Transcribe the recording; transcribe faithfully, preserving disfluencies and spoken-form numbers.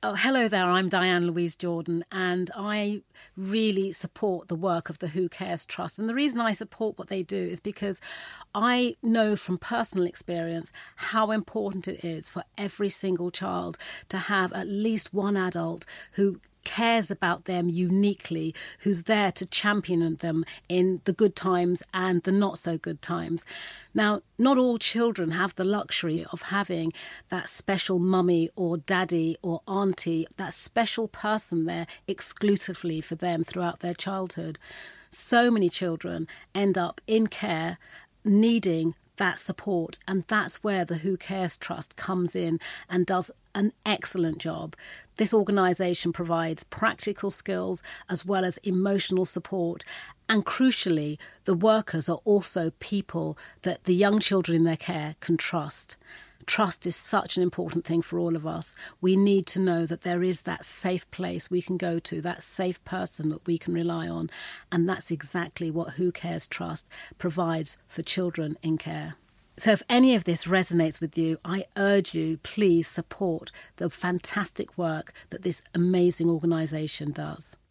Oh, hello there, I'm Diane Louise Jordan, and I really support the work of the Who Cares Trust. And the reason I support what they do is because I know from personal experience how important it is for every single child to have at least one adult who cares about them uniquely, who's there to champion them in the good times and the not so good times. Now, not all children have the luxury of having that special mummy or daddy or auntie, that special person there exclusively for them throughout their childhood. So many children end up in care needing that support, and that's where the Who Cares Trust comes in and does an excellent job. This organisation provides practical skills as well as emotional support, and crucially, the workers are also people that the young children in their care can trust. Trust is such an important thing for all of us. We need to know that there is that safe place we can go to, that safe person that we can rely on. And that's exactly what Who Cares Trust provides for children in care. So if any of this resonates with you, I urge you, please support the fantastic work that this amazing organisation does.